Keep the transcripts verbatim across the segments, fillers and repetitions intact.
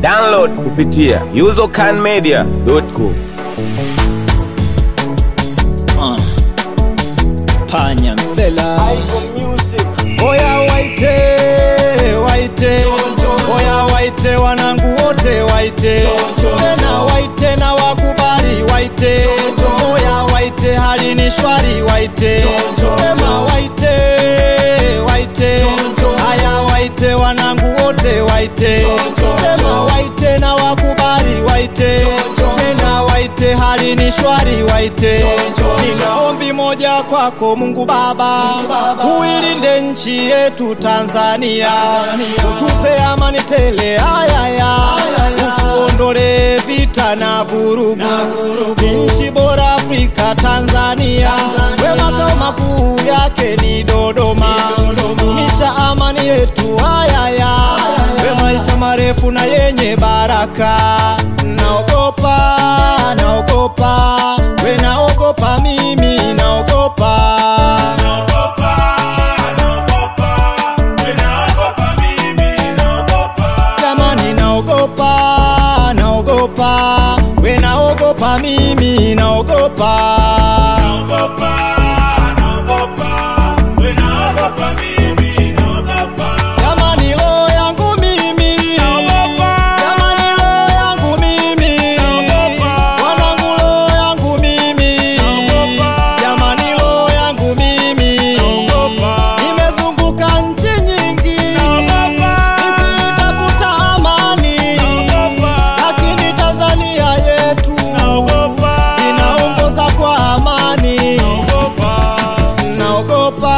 Download kupitia usercan media dot com. uh. Panya Msela Oya waite, waite Oya waite wanangu wote waite Tena waite na wakubali waite Oya waite hali ni shwari waite Sema waite, waite Aya waite wanangu wote waite Sema waite na wakubali waite Tena waite hali ni shwari waite Nina ombi moja kwako Mungu Baba, uilinde nchi yetu Tanzania, utupe amani tele ayaya, utuondole vita na vurugu, nchi bora Afrika Tanzania, we makao makuu yake ni Dodoma, dumisha amani yetu ayaya, we maisha marefu na yenye baraka. Naogopa, naogopa, we naogopa mimi naogopa. Naogopa, naogopa, we naogopa mimi naogopa. Jamani naogopa, naogopa, we naogopa mimi naogopa. Naogopa, naogopa, we naogopa mimi naogopa. Jamani roho yangu mimi Naogopa, jamani roho yangu mimi Naogopa, wanangu roho yangu mimi Naogopa, jamani roho yangu mimi Naogopa, nimezunguka nchi nyingi Naogopa, nikitafuta amani Naogopa, lakini Tanzania yetu Naogopa, inaongoza kwa amani. Naogopa, Naogopa,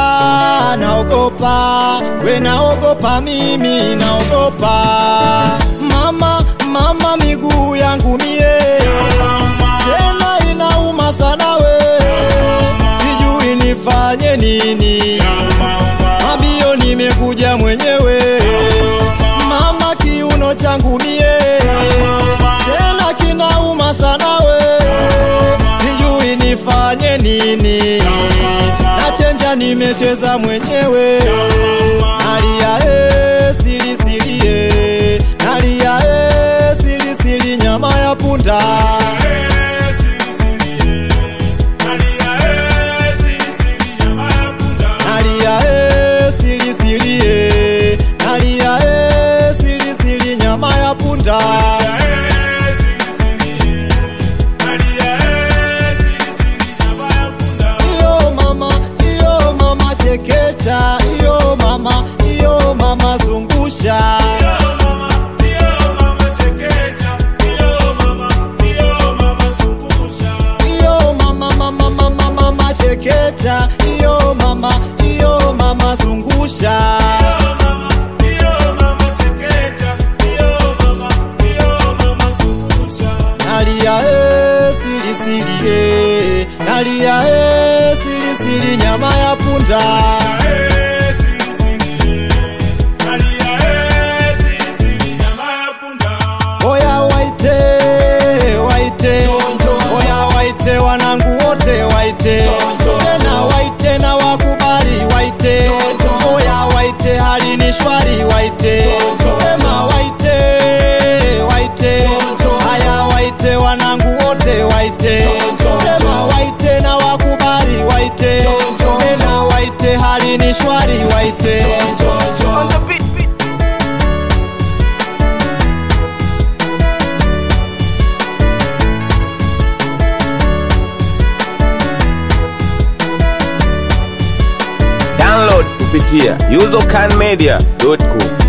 naogopa, we naogopa mimi naogopa. Mama, mama miguu yangu mie tena inauma sana we, sijui nifanye nini, mabio nimekuja mwenyewe. Mama kiuno changu mie tena kinauma sana we, sijui nifanye nini, na chenja nimecheza mwenyewe. Nalia e sili sili e, nalia e sili sili nyama ya punda. Nalia e sili sili e, nalia e sili sili nyama ya punda. Iyo mama, iyo mama chekecha, iyo mama, iyo mama zungusha. Iyo mama, mama, mama, mama chekecha, iyo mama, iyo mama zungusha. Nalia e sili sili e, nalia e sili sili nyama ya punda. Oya waite, waite, oya waite wanangu wote waite, tena waite na wakubali waite, oya waite hali ni shwari waite, sema waite, waite, haya waite wanangu wote waite, sema waite na wakubali waite, tena waite hali ni shwari waite. Download kupitia usercan media dot com.